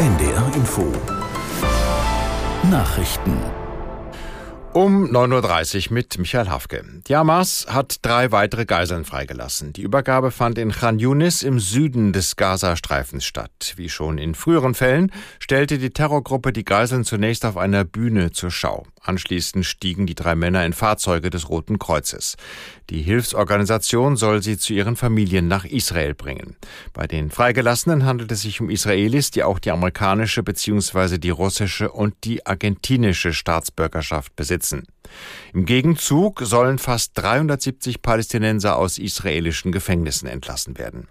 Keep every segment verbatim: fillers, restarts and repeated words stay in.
N D R Info Nachrichten Um neun Uhr dreißig mit Michael Hafke. Die Hamas hat drei weitere Geiseln freigelassen. Die Übergabe fand in Chan Yunis im Süden des Gazastreifens statt. Wie schon in früheren Fällen stellte die Terrorgruppe die Geiseln zunächst auf einer Bühne zur Schau. Anschließend stiegen die drei Männer in Fahrzeuge des Roten Kreuzes. Die Hilfsorganisation soll sie zu ihren Familien nach Israel bringen. Bei den Freigelassenen handelt es sich um Israelis, die auch die amerikanische bzw. die russische und die argentinische Staatsbürgerschaft besitzen. Im Gegenzug sollen fast dreihundertsiebzig Palästinenser aus israelischen Gefängnissen entlassen werden.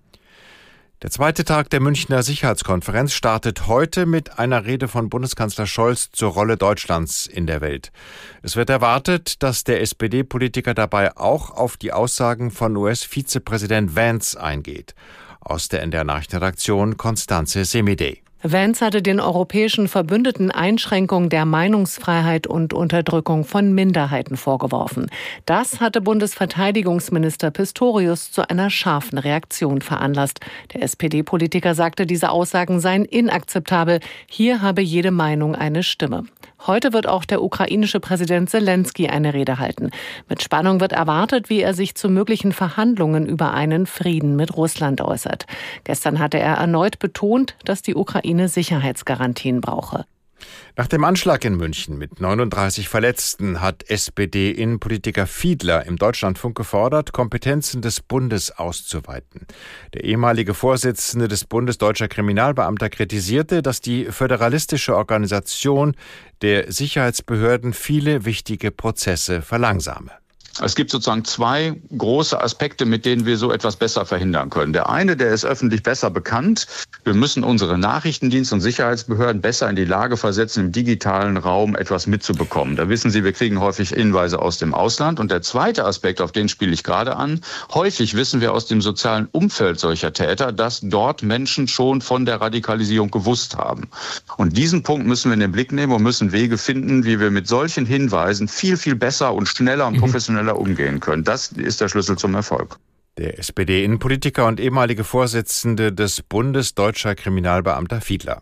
Der zweite Tag der Münchner Sicherheitskonferenz startet heute mit einer Rede von Bundeskanzler Scholz zur Rolle Deutschlands in der Welt. Es wird erwartet, dass der S P D-Politiker dabei auch auf die Aussagen von U S-Vizepräsident Vance eingeht. Aus der N D R-Nachrichtenredaktion Constanze Semidey. Vance hatte den europäischen Verbündeten Einschränkung der Meinungsfreiheit und Unterdrückung von Minderheiten vorgeworfen. Das hatte Bundesverteidigungsminister Pistorius zu einer scharfen Reaktion veranlasst. Der S P D-Politiker sagte, diese Aussagen seien inakzeptabel. Hier habe jede Meinung eine Stimme. Heute wird auch der ukrainische Präsident Selenskyj eine Rede halten. Mit Spannung wird erwartet, wie er sich zu möglichen Verhandlungen über einen Frieden mit Russland äußert. Gestern hatte er erneut betont, dass die Ukraine Sicherheitsgarantien brauche. Nach dem Anschlag in München mit neununddreißig Verletzten hat S P D-Innenpolitiker Fiedler im Deutschlandfunk gefordert, Kompetenzen des Bundes auszuweiten. Der ehemalige Vorsitzende des Bundes Deutscher Kriminalbeamter kritisierte, dass die föderalistische Organisation der Sicherheitsbehörden viele wichtige Prozesse verlangsame. Es gibt sozusagen zwei große Aspekte, mit denen wir so etwas besser verhindern können. Der eine, der ist öffentlich besser bekannt. Wir müssen unsere Nachrichtendienste und Sicherheitsbehörden besser in die Lage versetzen, im digitalen Raum etwas mitzubekommen. Da wissen Sie, wir kriegen häufig Hinweise aus dem Ausland. Und der zweite Aspekt, auf den spiele ich gerade an, häufig wissen wir aus dem sozialen Umfeld solcher Täter, dass dort Menschen schon von der Radikalisierung gewusst haben. Und diesen Punkt müssen wir in den Blick nehmen und müssen Wege finden, wie wir mit solchen Hinweisen viel, viel besser und schneller und professioneller umgehen können. Das ist der Schlüssel zum Erfolg. Der S P D-Innenpolitiker und ehemalige Vorsitzende des Bundes Deutscher Kriminalbeamter Fiedler.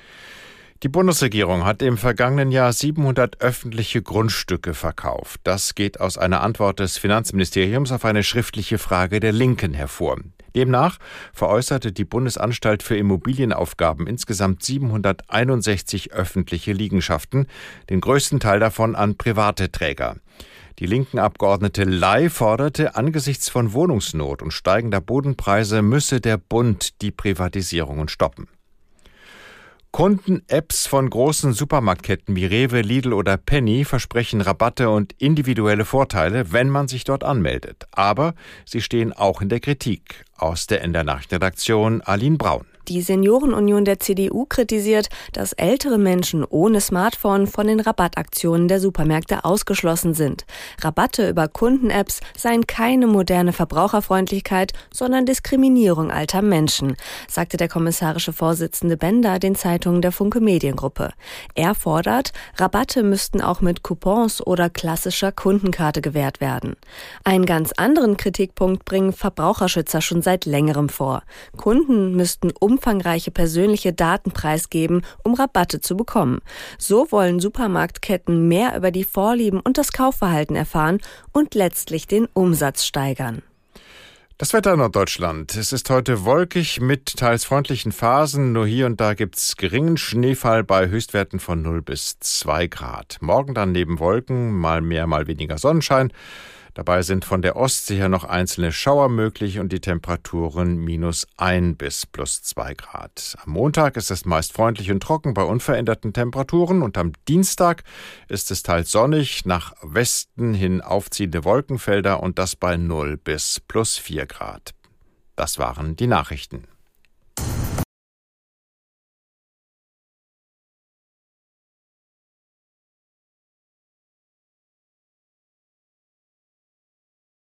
Die Bundesregierung hat im vergangenen Jahr siebenhundert öffentliche Grundstücke verkauft. Das geht aus einer Antwort des Finanzministeriums auf eine schriftliche Frage der Linken hervor. Demnach veräußerte die Bundesanstalt für Immobilienaufgaben insgesamt siebenhunderteinundsechzig öffentliche Liegenschaften, den größten Teil davon an private Träger. Die linken Abgeordnete Ley forderte, angesichts von Wohnungsnot und steigender Bodenpreise müsse der Bund die Privatisierungen stoppen. Kunden-Apps von großen Supermarktketten wie Rewe, Lidl oder Penny versprechen Rabatte und individuelle Vorteile, wenn man sich dort anmeldet. Aber sie stehen auch in der Kritik. Aus der N D R-Nachrichtenredaktion Aline Braun. Die Seniorenunion der C D U kritisiert, dass ältere Menschen ohne Smartphone von den Rabattaktionen der Supermärkte ausgeschlossen sind. Rabatte über Kunden-Apps seien keine moderne Verbraucherfreundlichkeit, sondern Diskriminierung alter Menschen, sagte der kommissarische Vorsitzende Bender den Zeitungen der Funke Mediengruppe. Er fordert, Rabatte müssten auch mit Coupons oder klassischer Kundenkarte gewährt werden. Einen ganz anderen Kritikpunkt bringen Verbraucherschützer schon seit längerem vor. Kunden müssten um umfangreiche persönliche Daten preisgeben, um Rabatte zu bekommen. So wollen Supermarktketten mehr über die Vorlieben und das Kaufverhalten erfahren und letztlich den Umsatz steigern. Das Wetter in Norddeutschland. Es ist heute wolkig mit teils freundlichen Phasen. Nur hier und da gibt's geringen Schneefall bei Höchstwerten von null bis zwei Grad. Morgen dann neben Wolken mal mehr, mal weniger Sonnenschein. Dabei sind von der Ostsee her noch einzelne Schauer möglich und die Temperaturen minus ein bis plus zwei Grad. Am Montag ist es meist freundlich und trocken bei unveränderten Temperaturen und am Dienstag ist es teils sonnig, nach Westen hin aufziehende Wolkenfelder und das bei null bis plus vier Grad. Das waren die Nachrichten.